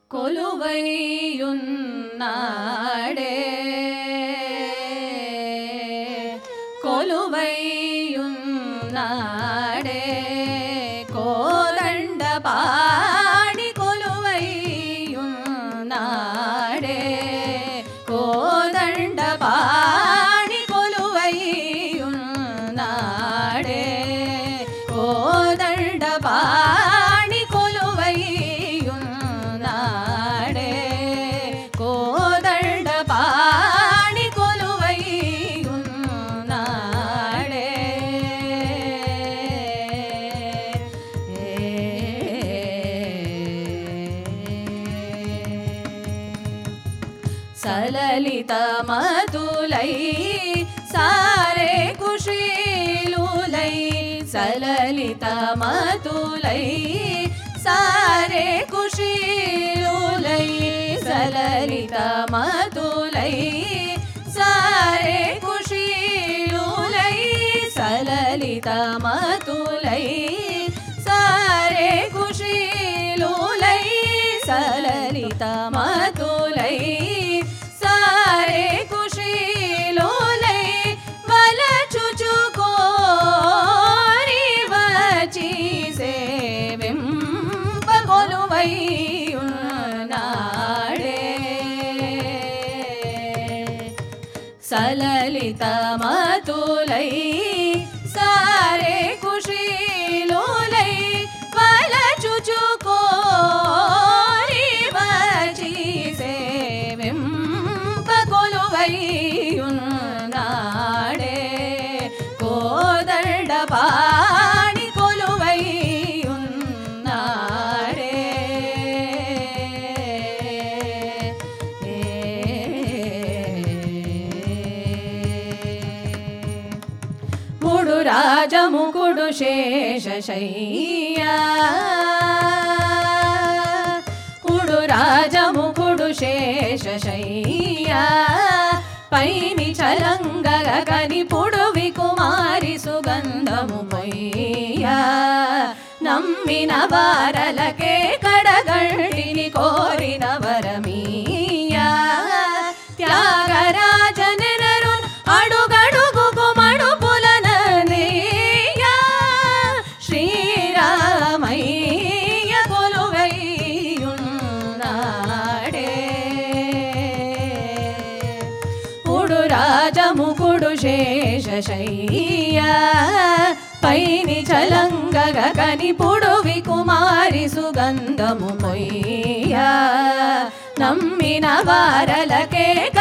కొలువైయున్నాడే కొలువైయున్నాడే కోదండపాణి కొలువైయున్నాడే కోదండపాణి కొలువైయున్నాడే కోదండపాణి కొలువైయున్నాడే కోదండపాణి కొలువైయున్నాడే సలలిత మతులై సారే కుశీలులై సలలిత మతులై సారే కుశీలులై సలలిత మతులై సారే కుశీలులై సలలిత మతులై సారే కుశీలులై సలలిత మతులై సారే కుశీలులై వలచుచుకోరి వచ్చి సేవింప కొలువైయున్నాడే సలలిత మతులై సారే కుశీలులై వలచుచుకోరి వచ్చి సేవింప కొలువైయున్నాడే కోదండపాణి కొలువైయున్నాడే ముడు రాజముకుడు శేషశయ్యా ముడు రాజముకుడు శేషశయ్యా పైని చలంగగ కని పుడువి కుమారి సుగంధము పయ్యా నమ్మిన వారలకే కడగంటిని కోరిన వరమీయా త్యాగరాజనెనరు అడుగడుగుకు మడుపులనీయా శ్రీరామయ్య కొలువైయున్నాడే ముడు రాజముకుడు శేషశయ్యా పైని చలంగగ కని పుడువి కుమారి సుగంధము పొయ్యా నమ్మిన వారలకే